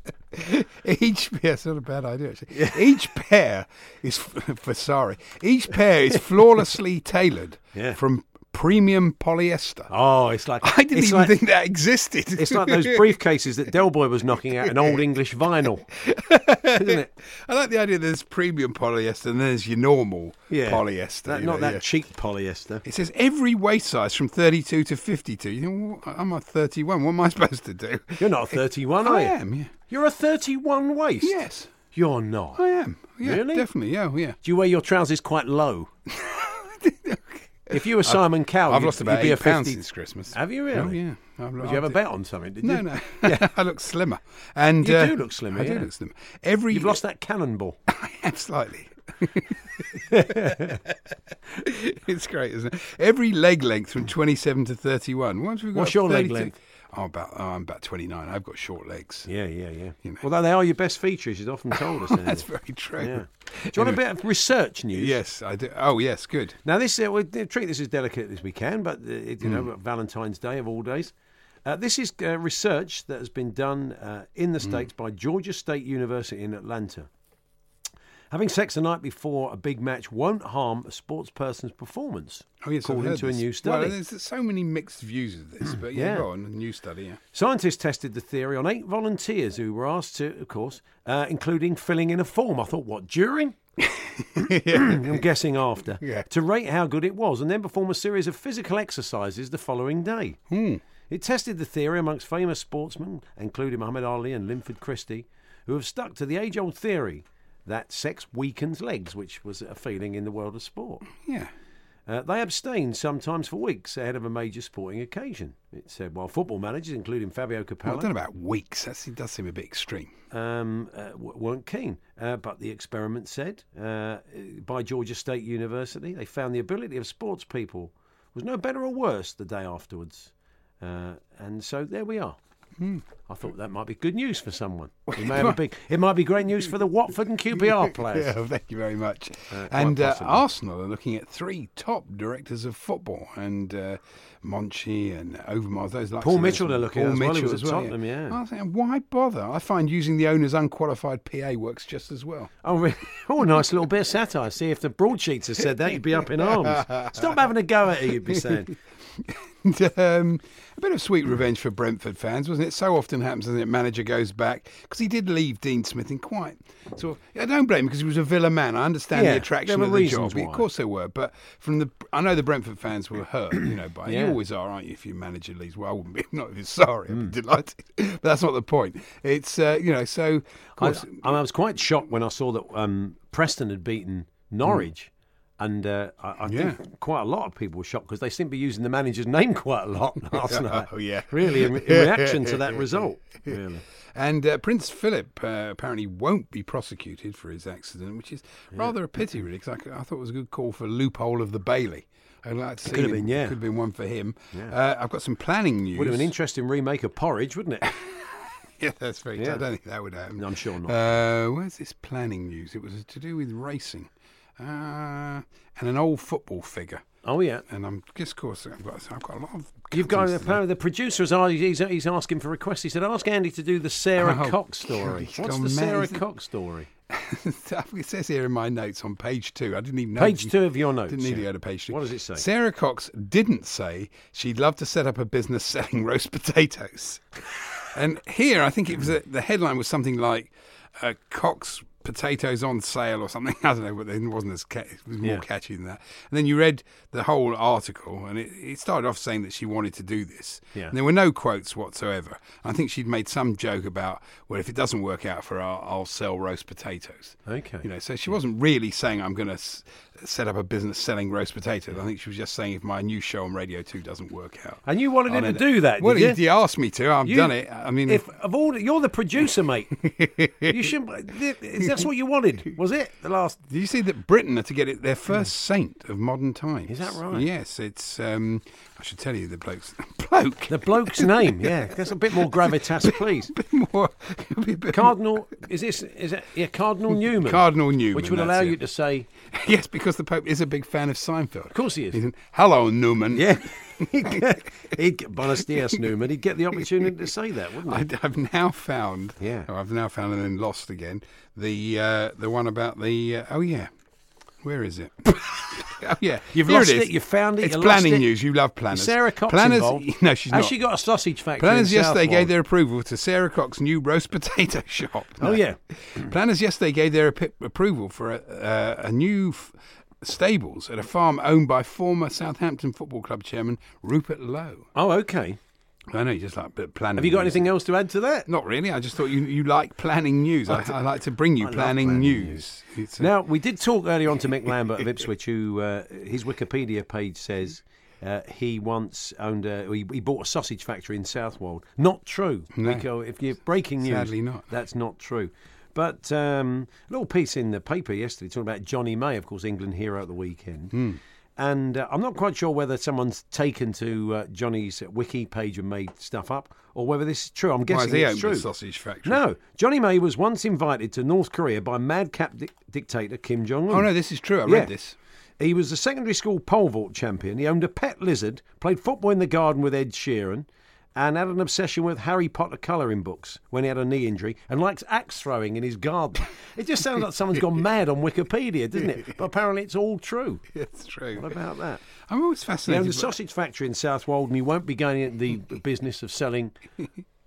[SPEAKER 4] Each pair... It's not a bad idea, actually. Yeah. Each pair is... For sorry. Each pair is flawlessly tailored
[SPEAKER 3] yeah.
[SPEAKER 4] from... premium polyester.
[SPEAKER 3] Oh, it's like
[SPEAKER 4] I didn't
[SPEAKER 3] it's
[SPEAKER 4] even
[SPEAKER 3] like,
[SPEAKER 4] think that existed.
[SPEAKER 3] It's like those briefcases that Del Boy was knocking out, an old English vinyl, isn't it?
[SPEAKER 4] I like the idea that there's premium polyester and there's your normal
[SPEAKER 3] yeah.
[SPEAKER 4] polyester.
[SPEAKER 3] That,
[SPEAKER 4] you
[SPEAKER 3] not
[SPEAKER 4] know,
[SPEAKER 3] that
[SPEAKER 4] yeah.
[SPEAKER 3] cheap polyester.
[SPEAKER 4] It says every waist size from thirty-two to fifty-two. You think, well, I'm a thirty-one. What am I supposed to do?
[SPEAKER 3] You're not a thirty-one, are
[SPEAKER 4] I
[SPEAKER 3] you?
[SPEAKER 4] I am. Yeah.
[SPEAKER 3] You're a thirty-one waist.
[SPEAKER 4] Yes.
[SPEAKER 3] You're not.
[SPEAKER 4] I am. Yeah,
[SPEAKER 3] really?
[SPEAKER 4] Definitely. Yeah. Yeah.
[SPEAKER 3] Do you wear your trousers quite low? If you were Simon
[SPEAKER 4] I've,
[SPEAKER 3] Cowell,
[SPEAKER 4] I've
[SPEAKER 3] you'd,
[SPEAKER 4] lost about
[SPEAKER 3] you'd be
[SPEAKER 4] eight
[SPEAKER 3] a fifty
[SPEAKER 4] pounds since Christmas.
[SPEAKER 3] Have you really?
[SPEAKER 4] Oh, yeah. I've,
[SPEAKER 3] Did
[SPEAKER 4] I've
[SPEAKER 3] you have a
[SPEAKER 4] did.
[SPEAKER 3] bet on something? Did
[SPEAKER 4] no,
[SPEAKER 3] you?
[SPEAKER 4] no.
[SPEAKER 3] Yeah.
[SPEAKER 4] I look slimmer. And
[SPEAKER 3] you
[SPEAKER 4] uh,
[SPEAKER 3] do look slimmer.
[SPEAKER 4] I
[SPEAKER 3] yeah.
[SPEAKER 4] do look slimmer. Every
[SPEAKER 3] You've lost that cannonball.
[SPEAKER 4] I am slightly. It's great, isn't it? Every leg length from twenty-seven to thirty-one. Once we've got
[SPEAKER 3] What's your leg
[SPEAKER 4] thirty-two
[SPEAKER 3] length?
[SPEAKER 4] Oh, about oh, I'm about twenty-nine. I've got short legs.
[SPEAKER 3] Yeah, yeah, yeah.
[SPEAKER 4] You know.
[SPEAKER 3] Although they are your best features, you've often told us.
[SPEAKER 4] That's very true.
[SPEAKER 3] Yeah. Do you want a bit of research news?
[SPEAKER 4] Yes, I do. Oh, yes, good.
[SPEAKER 3] Now, this uh, we'll treat this as delicate as we can, but uh, it, you
[SPEAKER 4] Mm.
[SPEAKER 3] know, Valentine's Day of all days. Uh, this is uh, research that has been done uh, in the States mm. by Georgia State University in Atlanta. Having sex the night before a big match won't harm a sports person's performance,
[SPEAKER 4] oh, yes,
[SPEAKER 3] according
[SPEAKER 4] I've heard
[SPEAKER 3] to
[SPEAKER 4] this.
[SPEAKER 3] a new study.
[SPEAKER 4] Well, there's so many mixed views of this, but yeah,
[SPEAKER 3] Yeah.
[SPEAKER 4] go on, a new study, yeah.
[SPEAKER 3] Scientists tested the theory on eight volunteers who were asked to, of course, uh, including filling in a form. I thought, what, during? I'm guessing after.
[SPEAKER 4] Yeah.
[SPEAKER 3] To rate how good it was and then perform a series of physical exercises the following day.
[SPEAKER 4] Hmm.
[SPEAKER 3] It tested the theory amongst famous sportsmen, including Muhammad Ali and Linford Christie, who have stuck to the age-old theory that sex weakens legs, which was a feeling in the world of sport.
[SPEAKER 4] Yeah.
[SPEAKER 3] Uh, they abstained sometimes for weeks ahead of a major sporting occasion. It said, while football managers, including Fabio Capello...
[SPEAKER 4] Well, I don't know about weeks. That's, it does seem a bit extreme.
[SPEAKER 3] Um, uh, w- weren't keen. Uh, but the experiment said, uh, by Georgia State University, they found the ability of sports people was no better or worse the day afterwards. Uh, and so there we are.
[SPEAKER 4] Hmm.
[SPEAKER 3] I thought that might be good news for someone. It, may have a big, it might be great news for the Watford and Q P R players.
[SPEAKER 4] Yeah, thank you very much.
[SPEAKER 3] Uh,
[SPEAKER 4] and uh,
[SPEAKER 3] possibly.
[SPEAKER 4] Arsenal are looking at three top directors of football, and uh, Monchi and Overmars. Those like
[SPEAKER 3] Paul Mitchell they're looking at as well. He was at
[SPEAKER 4] well,
[SPEAKER 3] Tottenham, yeah.
[SPEAKER 4] I was thinking, why bother? I find using the owner's unqualified P A works just as well.
[SPEAKER 3] Oh, really? Oh, nice little bit of satire. See, if the broadsheets had said that, you'd be up in arms. Stop having a go at it, you'd be saying.
[SPEAKER 4] And, um, a bit of sweet revenge for Brentford fans, wasn't it? So often happens, doesn't it? Manager goes back because he did leave Dean Smith in quite sort of. I don't blame him because he was a Villa man. I understand
[SPEAKER 3] Yeah,
[SPEAKER 4] the attraction
[SPEAKER 3] there were
[SPEAKER 4] of the
[SPEAKER 3] reasons
[SPEAKER 4] job.
[SPEAKER 3] why.
[SPEAKER 4] Of course there were, but from the, I know the Brentford fans were hurt, you know, by
[SPEAKER 3] Yeah.
[SPEAKER 4] you always are, aren't you? If your manager leaves, well, I wouldn't be. Not if you're sorry, I'd
[SPEAKER 3] Mm.
[SPEAKER 4] be delighted. But that's not the point. It's uh, you know, so of
[SPEAKER 3] I,
[SPEAKER 4] course.
[SPEAKER 3] I was quite shocked when I saw that um, Preston had beaten Norwich. And uh, I, I
[SPEAKER 4] Yeah.
[SPEAKER 3] think quite a lot of people were shocked because they seem to be using the manager's name quite a lot last night.
[SPEAKER 4] Oh, yeah.
[SPEAKER 3] Really, in, in reaction to that result. Really.
[SPEAKER 4] And uh, Prince Philip uh, apparently won't be prosecuted for his accident, which is rather a pity, really, because I, I thought it was a good call for loophole of the Bailey. I'd like to see
[SPEAKER 3] Could have
[SPEAKER 4] him.
[SPEAKER 3] been, yeah.
[SPEAKER 4] Could have been one for him.
[SPEAKER 3] Yeah.
[SPEAKER 4] Uh, I've got some planning news.
[SPEAKER 3] Would have been an interesting remake of Porridge, wouldn't it?
[SPEAKER 4] Yeah, that's very true.
[SPEAKER 3] Yeah.
[SPEAKER 4] I don't think that would happen.
[SPEAKER 3] I'm sure not.
[SPEAKER 4] Uh, where's this planning news? It was to do with racing. Uh, and an old football figure.
[SPEAKER 3] Oh, yeah.
[SPEAKER 4] And I'm just, of course, I've got, I've got a lot of.
[SPEAKER 3] You've got
[SPEAKER 4] cuttings
[SPEAKER 3] apparently the producers are he's, he's asking for requests. He said, "Ask Andy to do the Sarah
[SPEAKER 4] Oh,
[SPEAKER 3] Cox story."
[SPEAKER 4] God,
[SPEAKER 3] What's
[SPEAKER 4] he's
[SPEAKER 3] the
[SPEAKER 4] gone
[SPEAKER 3] Sarah
[SPEAKER 4] mad, isn't
[SPEAKER 3] Cox story?
[SPEAKER 4] It says here in my notes on page two. I didn't even know.
[SPEAKER 3] Page two of your notes.
[SPEAKER 4] Didn't need
[SPEAKER 3] yeah.
[SPEAKER 4] to go to page two.
[SPEAKER 3] What does it say?
[SPEAKER 4] Sarah Cox didn't say she'd love to set up a business selling roast potatoes. And here, I think it was a, the headline was something like uh, Cox potatoes on sale or something. I don't know, but it wasn't as ca- it was more
[SPEAKER 3] Yeah.
[SPEAKER 4] catchy than that. And then you read the whole article, and it, it started off saying that she wanted to do this.
[SPEAKER 3] Yeah.
[SPEAKER 4] And there were no quotes whatsoever. I think she'd made some joke about, well, if it doesn't work out for her, I'll, I'll sell roast potatoes.
[SPEAKER 3] Okay.
[SPEAKER 4] You know, so she wasn't really saying I'm going to s- set up a business selling roast potatoes. I think she was just saying if my new show on Radio Two doesn't work out.
[SPEAKER 3] And you wanted
[SPEAKER 4] I'll
[SPEAKER 3] him to
[SPEAKER 4] end
[SPEAKER 3] do that,
[SPEAKER 4] Well,
[SPEAKER 3] did
[SPEAKER 4] he,
[SPEAKER 3] you?
[SPEAKER 4] he asked me to. I've
[SPEAKER 3] You-
[SPEAKER 4] done it. I mean,
[SPEAKER 3] If of all, you're the producer, mate. You shouldn't. Is that what you wanted? Was it the last?
[SPEAKER 4] do you see that Britain are to get it their first saint of modern times?
[SPEAKER 3] Is that right?
[SPEAKER 4] Yes, it's. Um, I should tell you the bloke's bloke.
[SPEAKER 3] The bloke's name, yeah. That's a bit more gravitas, please.
[SPEAKER 4] bit more. it'll be a bit
[SPEAKER 3] Cardinal, is this? Is it? Yeah, Cardinal Newman.
[SPEAKER 4] Cardinal Newman,
[SPEAKER 3] which would
[SPEAKER 4] that's
[SPEAKER 3] allow
[SPEAKER 4] it.
[SPEAKER 3] you to say,
[SPEAKER 4] Yes, because the Pope is a big fan of Seinfeld.
[SPEAKER 3] of course he is.
[SPEAKER 4] He's in, hello, Newman.
[SPEAKER 3] Yeah. he'd get, he'd get, Buenos dias, Newman. He'd get the opportunity to say that, wouldn't he?
[SPEAKER 4] I, I've now found.
[SPEAKER 3] Yeah.
[SPEAKER 4] Oh, I've now found and then lost again. The uh, the one about the. Uh, oh yeah. Where is it? Oh yeah.
[SPEAKER 3] You've
[SPEAKER 4] Here
[SPEAKER 3] lost
[SPEAKER 4] it, is.
[SPEAKER 3] it, you found it,
[SPEAKER 4] It's
[SPEAKER 3] you
[SPEAKER 4] planning
[SPEAKER 3] lost it.
[SPEAKER 4] news. You love planners.
[SPEAKER 3] Is Sarah Cox
[SPEAKER 4] planners,
[SPEAKER 3] involved?
[SPEAKER 4] No, she's
[SPEAKER 3] Has
[SPEAKER 4] not.
[SPEAKER 3] she got a sausage factory?
[SPEAKER 4] Planners
[SPEAKER 3] in
[SPEAKER 4] yesterday
[SPEAKER 3] Southwold?
[SPEAKER 4] gave their approval to Sarah Cox's new roast potato shop.
[SPEAKER 3] Oh, yeah.
[SPEAKER 4] Planners yesterday gave their ap- approval for a, uh, a new f- stables at a farm owned by former Southampton Football Club chairman Rupert Lowe.
[SPEAKER 3] Oh, okay.
[SPEAKER 4] I know you just like bit planning.
[SPEAKER 3] Have you got
[SPEAKER 4] news.
[SPEAKER 3] anything else to add to that?
[SPEAKER 4] Not really. I just thought you you like planning news. I, I like to bring you
[SPEAKER 3] I love
[SPEAKER 4] planning,
[SPEAKER 3] planning
[SPEAKER 4] news. It's, uh,
[SPEAKER 3] Now, we did talk earlier on to Mick Lambert of Ipswich, who uh, his Wikipedia page says uh, he once owned a, he, he bought a sausage factory in Southwold. Not true.
[SPEAKER 4] No.
[SPEAKER 3] Because if you're breaking news,
[SPEAKER 4] Sadly not.
[SPEAKER 3] that's not true. But um, a little piece in the paper yesterday talking about Johnny May, of course, England hero at the weekend.
[SPEAKER 4] Hmm.
[SPEAKER 3] And uh, I'm not quite sure whether someone's taken to uh, Johnny's wiki page and made stuff up, or whether this is true. I'm
[SPEAKER 4] why
[SPEAKER 3] guessing
[SPEAKER 4] has he
[SPEAKER 3] it's
[SPEAKER 4] owned
[SPEAKER 3] true.
[SPEAKER 4] a sausage factory?
[SPEAKER 3] No, Johnny May was once invited to North Korea by madcap di- dictator Kim Jong Un.
[SPEAKER 4] Oh no, this is true. I
[SPEAKER 3] Yeah.
[SPEAKER 4] read this.
[SPEAKER 3] He was a secondary school pole vault champion. He owned a pet lizard, played football in the garden with Ed Sheeran, and had an obsession with Harry Potter colouring books when he had a knee injury, and likes axe throwing in his garden. It just sounds like someone's gone mad on Wikipedia, doesn't it? But apparently it's all true.
[SPEAKER 4] It's true.
[SPEAKER 3] What about that?
[SPEAKER 4] I'm always
[SPEAKER 3] He
[SPEAKER 4] fascinated.
[SPEAKER 3] owned a
[SPEAKER 4] by-
[SPEAKER 3] sausage factory in Southwold, and he won't be going into the business of selling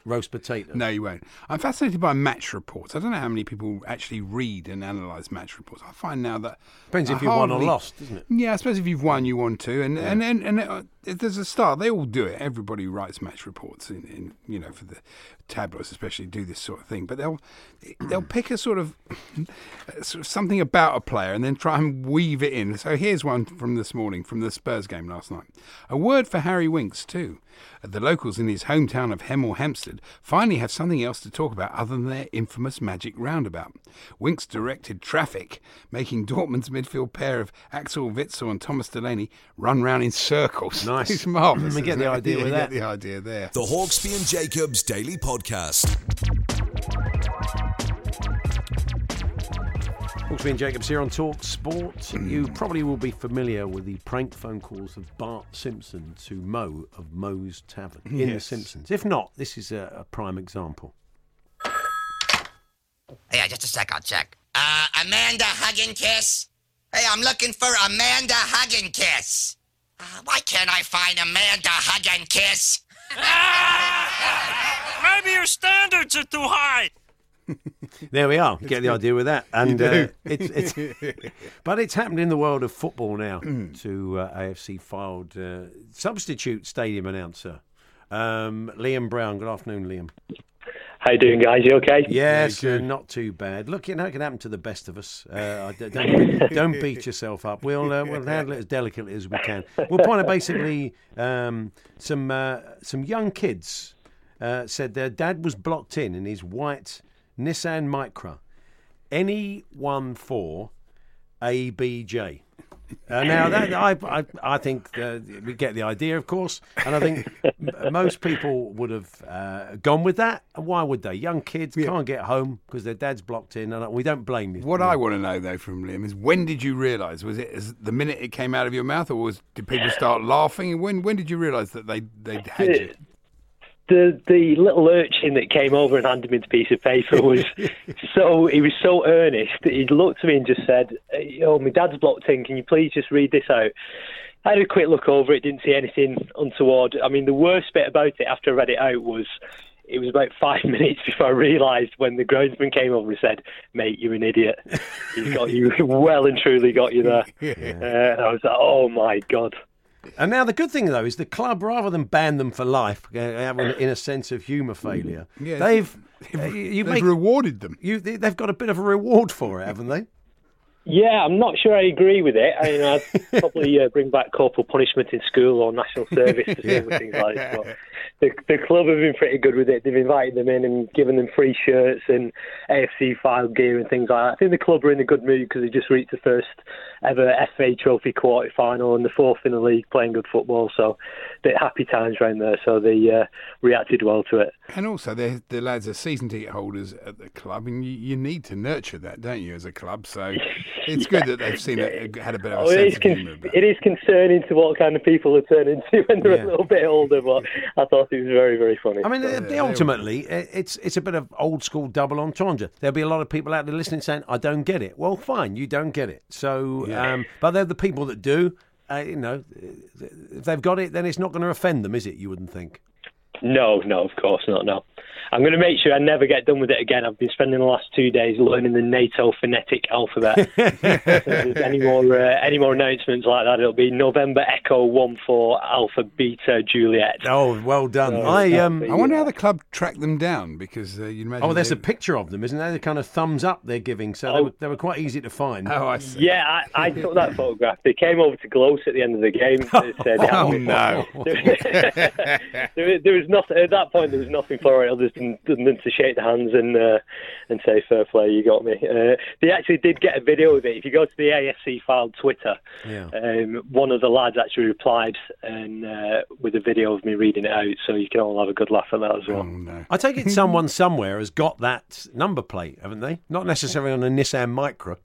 [SPEAKER 3] roast potato.
[SPEAKER 4] No, you won't. I'm fascinated by match reports. I don't know how many people actually read and analyse match reports. I find now that
[SPEAKER 3] depends if
[SPEAKER 4] I
[SPEAKER 3] you won
[SPEAKER 4] hardly,
[SPEAKER 3] or lost, doesn't it?
[SPEAKER 4] Yeah, I suppose if you've won, you won too. And
[SPEAKER 3] Yeah.
[SPEAKER 4] and and, and uh, there's a start. They all do it. Everybody writes match reports in, in you know for the tabloids, especially do this sort of thing. But they'll they'll pick a sort of sort of something about a player and then try and weave it in. So here's one from this morning from the Spurs game last night. A word for Harry Winks too. The locals in his hometown of Hemel Hempstead finally have something else to talk about other than their infamous magic roundabout. Winks directed traffic, making Dortmund's midfield pair of Axel Witsel and Thomas Delaney run round in circles.
[SPEAKER 3] Nice.
[SPEAKER 4] It's marvellous.
[SPEAKER 3] We get the idea
[SPEAKER 4] yeah,
[SPEAKER 3] with
[SPEAKER 4] you
[SPEAKER 3] that.
[SPEAKER 4] get the idea there.
[SPEAKER 5] The Hawksby and Jacobs Daily Podcast.
[SPEAKER 3] Hawksby and Jacobs here on Talk Sport. You probably will be familiar with the prank phone calls of Bart Simpson to Mo of Mo's Tavern in The
[SPEAKER 4] Yes.
[SPEAKER 3] Simpsons. If not, this is a, a prime example.
[SPEAKER 13] Hey, just a sec, I'll check. Uh, Amanda Hugginkiss? Hey, I'm looking for Amanda Hugginkiss. Uh, why can't I find Amanda Hugginkiss?
[SPEAKER 14] Maybe your standards are too high.
[SPEAKER 3] There we are. Get the idea with that. And
[SPEAKER 4] You
[SPEAKER 3] uh,
[SPEAKER 4] do.
[SPEAKER 3] it's, it's but it's happened in the world of football now. to uh, A F C filed uh, substitute stadium announcer um, Liam Brown. Good afternoon, Liam.
[SPEAKER 15] How you doing, guys? You okay?
[SPEAKER 3] Yes, uh, not too bad. Look, you know, it can happen to the best of us. Uh, I- don't, don't beat yourself up. We'll uh, we'll handle it as delicately as we can. We'll point out basically um, some uh, some young kids uh, said their dad was blocked in in his white Nissan Micra, N E one four A B J. Uh, now, that, I, I, I think uh, we get the idea, of course, and I think m- most people would have uh, gone with that. Why would they? Young kids can't get home because their dad's blocked in, and we don't blame you.
[SPEAKER 4] What I want to know, though, from Liam is when did you realise? Was it as the minute it came out of your mouth, or was did people start laughing? And when when did you realise that they they'd had you?
[SPEAKER 15] The the little urchin that came over and handed me the piece of paper was so he was so earnest that he looked at me and just said, "Oh, my dad's blocked in. Can you please just read this out?" I had a quick look over it, didn't see anything untoward. I mean, the worst bit about it after I read it out was it was about five minutes before I realised when the groundsman came over and said, "Mate, you're an idiot. He's got you well and truly got you there."
[SPEAKER 3] Yeah.
[SPEAKER 15] Uh, and I was like, "Oh my God."
[SPEAKER 3] And now the good thing, though, is the club, rather than ban them for life, uh, in a sense of humour failure,
[SPEAKER 4] Yeah,
[SPEAKER 3] they've
[SPEAKER 4] they've,
[SPEAKER 3] uh, you
[SPEAKER 4] they've
[SPEAKER 3] make,
[SPEAKER 4] rewarded them.
[SPEAKER 3] You, they- they've got a bit of a reward for it, haven't they?
[SPEAKER 15] Yeah, I'm not sure I agree with it. I mean, I'd probably uh, bring back corporal punishment in school or national service for some things like this. But the, the club have been pretty good with it. They've invited them in and given them free shirts and A F C file gear and things like that. I think the club are in a good mood because they just reached the first ever F A Trophy quarter final and the fourth in the league, playing good football. So they're happy times around there. So they uh, reacted well to it.
[SPEAKER 4] And also, the the lads are season ticket holders at the club, and you, you need to nurture that, don't you, as a club? So it's
[SPEAKER 15] Yeah.
[SPEAKER 4] good that they've seen it, had a bit of a
[SPEAKER 15] Oh, it,
[SPEAKER 4] sense
[SPEAKER 15] is
[SPEAKER 4] of
[SPEAKER 15] con-
[SPEAKER 4] humour about
[SPEAKER 15] it is concerning to what kind of people are turning into when they're
[SPEAKER 3] Yeah.
[SPEAKER 15] a little bit older, but I thought it was very, very funny.
[SPEAKER 3] I mean, uh, ultimately, uh, it's it's a bit of old school double entendre. There'll be a lot of people out there listening saying, "I don't get it." Well, fine, you don't get it. So,
[SPEAKER 15] Yeah.
[SPEAKER 3] um, but they're the people that do. Uh, you know, if they've got it, then it's not going to offend them, is it? You wouldn't think.
[SPEAKER 15] No, no, of course not, no. I'm going to make sure I never get done with it again. I've been spending the last two days learning the NATO phonetic alphabet. If there's any more uh, any more announcements like that, it'll be November Echo one four Alpha Beta Juliet.
[SPEAKER 3] Oh, well done.
[SPEAKER 15] So
[SPEAKER 3] I um,
[SPEAKER 4] I wonder how the club tracked them down because uh, you imagine.
[SPEAKER 3] Oh, there's
[SPEAKER 4] they-
[SPEAKER 3] a picture of them, isn't there? The kind of thumbs up they're giving, so they, were, they were quite easy to find.
[SPEAKER 4] Oh, I see.
[SPEAKER 15] Yeah, I, I took that photograph. They came over to Gloss at the end of the game. They said,
[SPEAKER 4] Oh, no.
[SPEAKER 15] there, there was nothing at that point. There was nothing for it other than, than to shake the hands and uh, and say, "Fair play, you got me." Uh, they actually did get a video of it. If you go to the A F C file Twitter,
[SPEAKER 3] Yeah.
[SPEAKER 15] um, one of the lads actually replied and uh, with a video of me reading it out, so you can all have a good laugh at that as well.
[SPEAKER 4] Oh, no.
[SPEAKER 3] I take it someone somewhere has got that number plate, haven't they? Not necessarily on a Nissan Micra.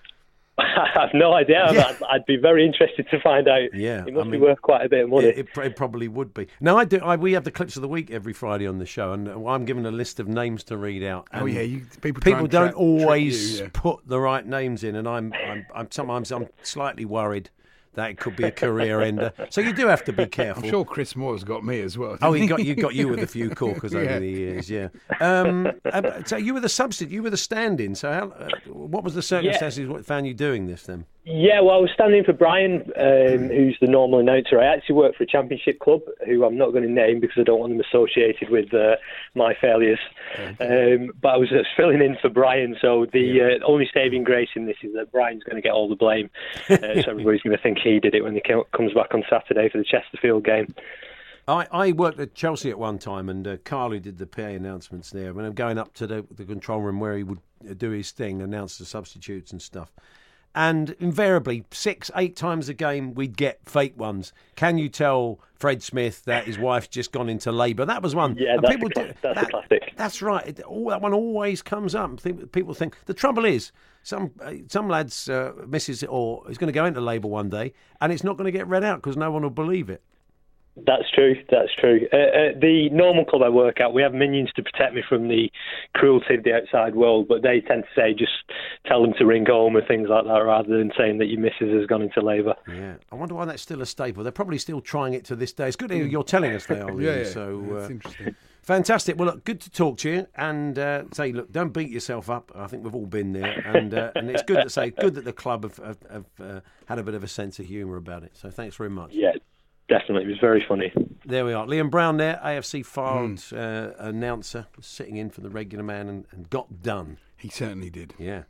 [SPEAKER 15] I have no idea. I'd, I'd be very interested to find out.
[SPEAKER 3] Yeah,
[SPEAKER 15] It must
[SPEAKER 3] I
[SPEAKER 15] be
[SPEAKER 3] mean,
[SPEAKER 15] worth quite a bit of money.
[SPEAKER 3] It, it, pr- it probably would be. No, I do. I, we have the clips of the week every Friday on the show, and I'm given a list of names to read out.
[SPEAKER 4] Oh,
[SPEAKER 3] and
[SPEAKER 4] yeah, you- people try
[SPEAKER 3] people
[SPEAKER 4] and
[SPEAKER 3] don't
[SPEAKER 4] track- track
[SPEAKER 3] always
[SPEAKER 4] you, yeah.
[SPEAKER 3] put the right names in, and I'm, I'm, I'm sometimes I'm slightly worried that it could be a career ender. So you do have to be careful.
[SPEAKER 4] I'm sure Chris Moore's got me as well.
[SPEAKER 3] Oh, he got you got you with a few corkers
[SPEAKER 4] Yeah.
[SPEAKER 3] over the years, yeah. Um, uh, so you were the substitute, you were the stand-in. So how, uh, what was the circumstances what found you doing this then?
[SPEAKER 15] Yeah, well, I was standing for Brian, um, who's the normal announcer. I actually work for a championship club, who I'm not going to name because I don't want them associated with uh, my failures. Um, but I was just filling in for Brian, so the uh, only saving grace in this is that Brian's going to get all the blame. Uh, so everybody's going to think he did it when he co- comes back on Saturday for the Chesterfield game.
[SPEAKER 3] I, I worked at Chelsea at one time, and uh, Carly did the P A announcements there. When I'm going up to the, the control room where he would do his thing, announce the substitutes and stuff. And invariably, six, eight times a game, we'd get fake ones. Can you tell Fred Smith that his wife's just gone into labour? That was one.
[SPEAKER 15] Yeah,
[SPEAKER 3] and
[SPEAKER 15] that's,
[SPEAKER 3] people
[SPEAKER 15] a, cla-
[SPEAKER 3] do,
[SPEAKER 15] that's
[SPEAKER 3] that,
[SPEAKER 15] a classic.
[SPEAKER 3] That's right. It, all, that one always comes up. Think, people think the trouble is some uh, some lads uh, misses it, or is going to go into labour one day, and it's not going to get read out because no one will believe it.
[SPEAKER 15] That's true. That's true. Uh, uh, the normal club I work at, we have minions to protect me from the cruelty of the outside world, but they tend to say just tell them to ring home and things like that, rather than saying that your missus has gone into labour.
[SPEAKER 3] Yeah, I wonder why that's still a staple. They're probably still trying it to this day. It's good you're telling us they are. Really,
[SPEAKER 4] yeah, yeah.
[SPEAKER 3] So
[SPEAKER 4] That's
[SPEAKER 3] uh,
[SPEAKER 4] interesting.
[SPEAKER 3] Fantastic. Well, look, good to talk to you, and uh, say, look, don't beat yourself up. I think we've all been there, and uh, and it's good to say, good that the club have, have, have uh, had a bit of a sense of humour about it. So thanks very much.
[SPEAKER 15] Yeah. Definitely, it was very funny.
[SPEAKER 3] There we are. Liam Brown there, A F C Fylde mm. uh, announcer, sitting in for the regular man and, and got done.
[SPEAKER 4] He certainly did.
[SPEAKER 3] Yeah.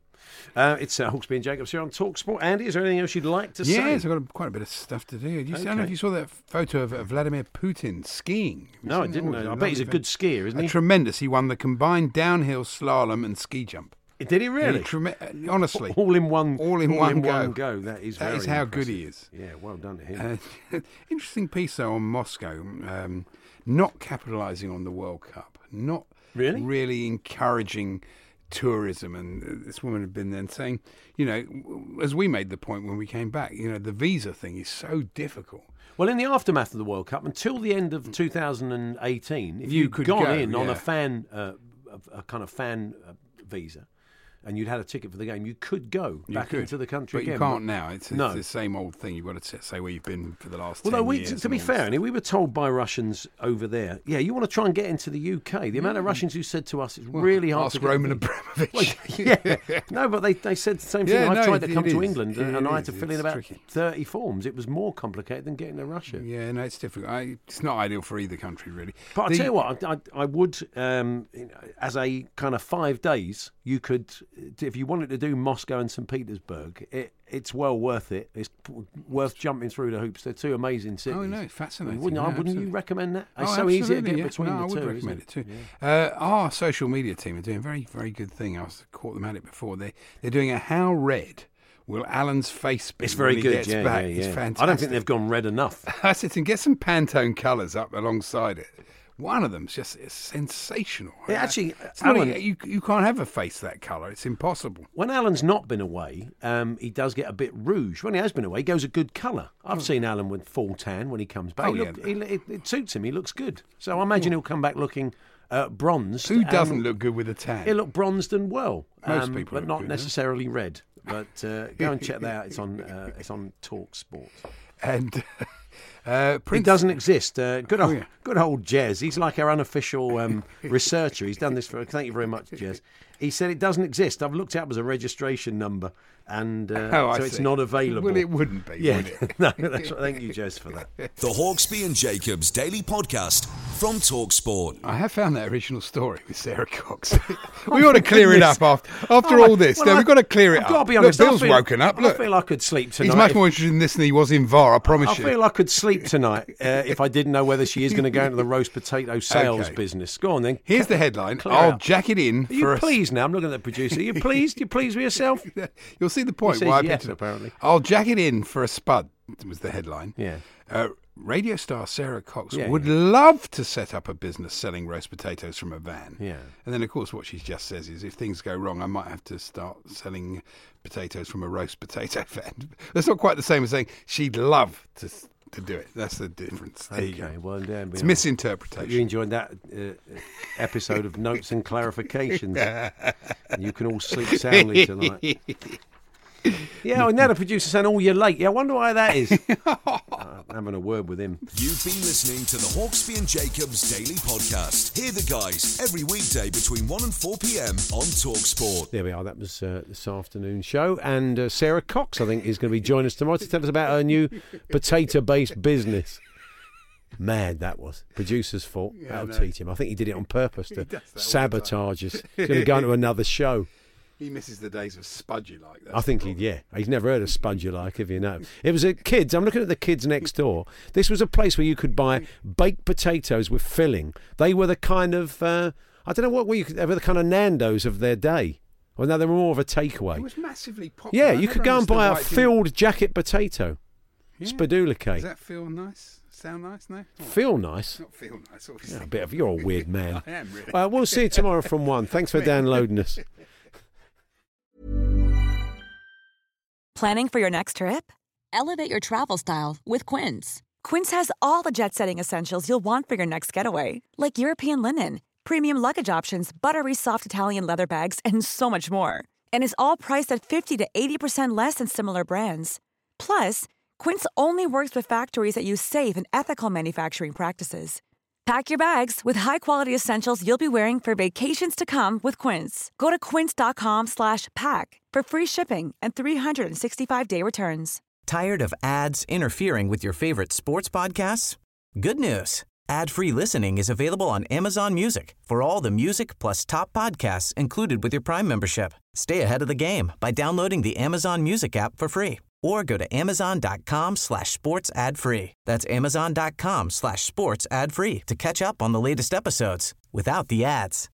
[SPEAKER 3] Uh, it's uh, Hawksby and Jacobs here on TalkSport. Andy, is there anything else you'd like to
[SPEAKER 4] yes,
[SPEAKER 3] say?
[SPEAKER 4] Yes, I've got a, quite a bit of stuff to do. You,
[SPEAKER 3] Okay.
[SPEAKER 4] I don't know if you saw that photo of uh, Vladimir Putin skiing. Have you
[SPEAKER 3] No, I
[SPEAKER 4] seen
[SPEAKER 3] didn't
[SPEAKER 4] that?
[SPEAKER 3] know.
[SPEAKER 4] Oh,
[SPEAKER 3] I bet he's a
[SPEAKER 4] lovely
[SPEAKER 3] good skier, isn't
[SPEAKER 4] Uh,
[SPEAKER 3] he?
[SPEAKER 4] Tremendous. He won the combined downhill slalom and ski jump.
[SPEAKER 3] Did he really?
[SPEAKER 4] Yeah, treme- honestly.
[SPEAKER 3] All in one
[SPEAKER 4] All in
[SPEAKER 3] all
[SPEAKER 4] one
[SPEAKER 3] in
[SPEAKER 4] go.
[SPEAKER 3] one go. That is
[SPEAKER 4] That
[SPEAKER 3] very
[SPEAKER 4] is how
[SPEAKER 3] impressive.
[SPEAKER 4] good he is.
[SPEAKER 3] Yeah, well done to him.
[SPEAKER 4] Uh, interesting piece, though, on Moscow. Um, not capitalising on the World Cup. Not
[SPEAKER 3] Really?
[SPEAKER 4] really encouraging tourism. And this woman had been there and saying, you know, as we made the point when we came back, you know, the visa thing is so difficult.
[SPEAKER 3] Well, in the aftermath of the World Cup, until the end of two thousand eighteen, if
[SPEAKER 4] You
[SPEAKER 3] you'd
[SPEAKER 4] could
[SPEAKER 3] gone
[SPEAKER 4] go,
[SPEAKER 3] in on
[SPEAKER 4] yeah.
[SPEAKER 3] a fan, uh, a, a kind of fan uh, visa, and you'd had a ticket for the game, you could go
[SPEAKER 4] You
[SPEAKER 3] back
[SPEAKER 4] could,
[SPEAKER 3] into the country
[SPEAKER 4] but
[SPEAKER 3] again.
[SPEAKER 4] you can't now. It's, it's
[SPEAKER 3] No.
[SPEAKER 4] the same old thing. You've got to say where you've been for the last
[SPEAKER 3] Although,
[SPEAKER 4] ten
[SPEAKER 3] we,
[SPEAKER 4] years.
[SPEAKER 3] to
[SPEAKER 4] and
[SPEAKER 3] be
[SPEAKER 4] all
[SPEAKER 3] fair,
[SPEAKER 4] this
[SPEAKER 3] Annie, we were told by Russians over there, yeah, you want to try and get into the U K. The amount of Russians who said to us, it's
[SPEAKER 4] Well,
[SPEAKER 3] really hard
[SPEAKER 4] ask
[SPEAKER 3] to get
[SPEAKER 4] Roman
[SPEAKER 3] in.
[SPEAKER 4] Abramovich.
[SPEAKER 3] Well, yeah, no, but they, they said the same thing.
[SPEAKER 4] Yeah,
[SPEAKER 3] I've
[SPEAKER 4] no,
[SPEAKER 3] tried
[SPEAKER 4] it-
[SPEAKER 3] to come
[SPEAKER 4] it
[SPEAKER 3] to
[SPEAKER 4] is.
[SPEAKER 3] England,
[SPEAKER 4] It
[SPEAKER 3] and I had
[SPEAKER 4] is.
[SPEAKER 3] to fill in
[SPEAKER 4] It's
[SPEAKER 3] about
[SPEAKER 4] tricky.
[SPEAKER 3] thirty forms. It was more complicated than getting to Russia.
[SPEAKER 4] Yeah, no, it's difficult. I, it's not ideal for either country, really.
[SPEAKER 3] But I'll
[SPEAKER 4] The-
[SPEAKER 3] tell you what, I, I, I would, um, you know, as a kind of five days, you could, if you wanted to do Moscow and Saint Petersburg, it, it's well worth it. It's worth jumping through the hoops. They're two amazing cities.
[SPEAKER 4] Oh, no, it's fascinating.
[SPEAKER 3] Wouldn't,
[SPEAKER 4] Yeah,
[SPEAKER 3] wouldn't you
[SPEAKER 4] absolutely.
[SPEAKER 3] recommend that? It's
[SPEAKER 4] Oh,
[SPEAKER 3] so easy to
[SPEAKER 4] absolutely,
[SPEAKER 3] get
[SPEAKER 4] yeah.
[SPEAKER 3] between
[SPEAKER 4] no,
[SPEAKER 3] the
[SPEAKER 4] I would
[SPEAKER 3] two.
[SPEAKER 4] recommend it
[SPEAKER 3] isn't
[SPEAKER 4] too. Uh, our social media team are doing a very, very good thing. I was caught them at it before. They they're doing a how red will Alan's face be?
[SPEAKER 3] It's very
[SPEAKER 4] when he
[SPEAKER 3] good.
[SPEAKER 4] Gets
[SPEAKER 3] Yeah,
[SPEAKER 4] back.
[SPEAKER 3] yeah,
[SPEAKER 4] It's
[SPEAKER 3] yeah.
[SPEAKER 4] fantastic.
[SPEAKER 3] I don't think they've gone red enough.
[SPEAKER 4] That's it. And get some Pantone colours up alongside it. One of them's just it's sensational.
[SPEAKER 3] Yeah, actually,
[SPEAKER 4] It's not
[SPEAKER 3] Alan-
[SPEAKER 4] a- you you can't have a face that colour. It's impossible.
[SPEAKER 3] When Alan's not been away, um, he does get a bit rouge. When he has been away, he goes a good colour. I've seen Alan with full tan when he comes back.
[SPEAKER 4] Oh,
[SPEAKER 3] He
[SPEAKER 4] yeah.
[SPEAKER 3] look, he, it, it suits him. He looks good. So I imagine he'll come back looking uh, bronzed.
[SPEAKER 4] Who doesn't
[SPEAKER 3] and
[SPEAKER 4] look good with a tan?
[SPEAKER 3] He'll look bronzed and well.
[SPEAKER 4] Most
[SPEAKER 3] um,
[SPEAKER 4] people
[SPEAKER 3] but
[SPEAKER 4] look
[SPEAKER 3] not
[SPEAKER 4] good, don't
[SPEAKER 3] necessarily red. But uh, go and check that out. It's on. Uh, it's on Talk Sport.
[SPEAKER 4] And uh, Prince
[SPEAKER 3] It doesn't exist. Uh, good
[SPEAKER 4] Oh,
[SPEAKER 3] old,
[SPEAKER 4] yeah.
[SPEAKER 3] good old Jez. He's like our unofficial um, researcher. He's done this for. Thank you very much, Jez. He said it doesn't exist. I've looked it up as a registration number, and uh,
[SPEAKER 4] Oh, I
[SPEAKER 3] so it's
[SPEAKER 4] see.
[SPEAKER 3] not available.
[SPEAKER 4] Well, it wouldn't be,
[SPEAKER 3] Yeah,
[SPEAKER 4] would it?
[SPEAKER 3] no, that's right. Thank you, Jez, for that.
[SPEAKER 5] The Hawksby and Jacobs Daily Podcast from TalkSport.
[SPEAKER 4] I have found that original story with Sarah Cox. we ought to clear it
[SPEAKER 3] goodness.
[SPEAKER 4] up after after
[SPEAKER 3] Oh,
[SPEAKER 4] all this.
[SPEAKER 3] well,
[SPEAKER 4] no,
[SPEAKER 3] I-
[SPEAKER 4] we've got to clear it
[SPEAKER 3] I've
[SPEAKER 4] up.
[SPEAKER 3] got to be
[SPEAKER 4] Look,
[SPEAKER 3] honest. I
[SPEAKER 4] Bill's
[SPEAKER 3] feel-
[SPEAKER 4] woken up. Look,
[SPEAKER 3] I feel I could sleep tonight.
[SPEAKER 4] he's much
[SPEAKER 3] if-
[SPEAKER 4] more interested in this than he was in V A R. I promise
[SPEAKER 3] I
[SPEAKER 4] you.
[SPEAKER 3] feel I could sleep tonight uh, if I didn't know whether she is going to go into the roast potato sales
[SPEAKER 4] Okay.
[SPEAKER 3] business. Go on then.
[SPEAKER 4] Here's the headline.
[SPEAKER 3] Clear
[SPEAKER 4] I'll
[SPEAKER 3] out.
[SPEAKER 4] jack it in
[SPEAKER 3] Are you
[SPEAKER 4] for a
[SPEAKER 3] pleased now? I'm looking at the producer. Are you pleased? You pleased with yourself?
[SPEAKER 4] You'll see the point.
[SPEAKER 3] He says
[SPEAKER 4] why I
[SPEAKER 3] yes,
[SPEAKER 4] picked it up.
[SPEAKER 3] apparently.
[SPEAKER 4] I'll jack it in for a spud, was the headline.
[SPEAKER 3] Yeah.
[SPEAKER 4] Uh, radio star Sarah Cox
[SPEAKER 3] Yeah,
[SPEAKER 4] would
[SPEAKER 3] yeah.
[SPEAKER 4] love to set up a business selling roast potatoes from a van.
[SPEAKER 3] Yeah.
[SPEAKER 4] And then, of course, what she just says is if things go wrong, I might have to start selling potatoes from a roast potato van. That's not quite the same as saying she'd love to to do it. That's the difference. There you go.
[SPEAKER 3] Okay, well, yeah,
[SPEAKER 4] It's
[SPEAKER 3] we-
[SPEAKER 4] misinterpretation.
[SPEAKER 3] You enjoyed that uh, episode of Notes and Clarifications. You can all sleep soundly tonight. Yeah, and now the producer's saying, oh, you're late. Yeah, I wonder why that is. uh, I'm having a word with him.
[SPEAKER 5] You've been listening to the Hawksby and Jacobs Daily Podcast. Hear the guys every weekday between one and four p.m. on TalkSport.
[SPEAKER 3] There we are. That was uh, this afternoon show. And uh, Sarah Cox, I think, is going to be joining us tomorrow to tell us about her new potato-based business. Mad that was. Producer's fault.
[SPEAKER 4] Yeah,
[SPEAKER 3] That'll
[SPEAKER 4] no.
[SPEAKER 3] teach him. I think he did it on purpose
[SPEAKER 4] He
[SPEAKER 3] to
[SPEAKER 4] does that all
[SPEAKER 3] sabotage us. He's going to go into another show.
[SPEAKER 4] He misses the days of Spudgy like that.
[SPEAKER 3] I think he'd, yeah. He's never heard of Spudgy like, if you know. It was a kids. I'm looking at the kids next door. This was a place where you could buy baked potatoes with filling. They were the kind of, uh, I don't know what were you could, they were the kind of Nando's of their day. Well, no, they were more of a takeaway.
[SPEAKER 4] It was massively popular.
[SPEAKER 3] Yeah,
[SPEAKER 4] I
[SPEAKER 3] you
[SPEAKER 4] never
[SPEAKER 3] could go and buy a
[SPEAKER 4] understood why it
[SPEAKER 3] filled jacket potato.
[SPEAKER 4] Yeah.
[SPEAKER 3] Spadula cake.
[SPEAKER 4] Does that feel nice? Sound nice? No? Oh.
[SPEAKER 3] Feel nice?
[SPEAKER 4] Not feel nice, obviously.
[SPEAKER 3] Yeah, a bit of, you're a weird man.
[SPEAKER 4] I am, really.
[SPEAKER 3] Uh, we'll see you tomorrow from one. Thanks for downloading us.
[SPEAKER 16] Planning for your next trip? Elevate your travel style with Quince. Quince has all the jet-setting essentials you'll want for your next getaway, like European linen, premium luggage options, buttery soft Italian leather bags, and so much more. And is all priced at fifty to eighty percent less than similar brands. Plus, Quince only works with factories that use safe and ethical manufacturing practices. Pack your bags with high-quality essentials you'll be wearing for vacations to come with Quince. Go to quince.com slash pack for free shipping and three sixty-five day returns.
[SPEAKER 17] Tired of ads interfering with your favorite sports podcasts? Good news. Ad-free listening is available on Amazon Music for all the music plus top podcasts included with your Prime membership. Stay ahead of the game by downloading the Amazon Music app for free or go to amazon.com slash sports ad free. That's amazon.com slash sports ad free to catch up on the latest episodes without the ads.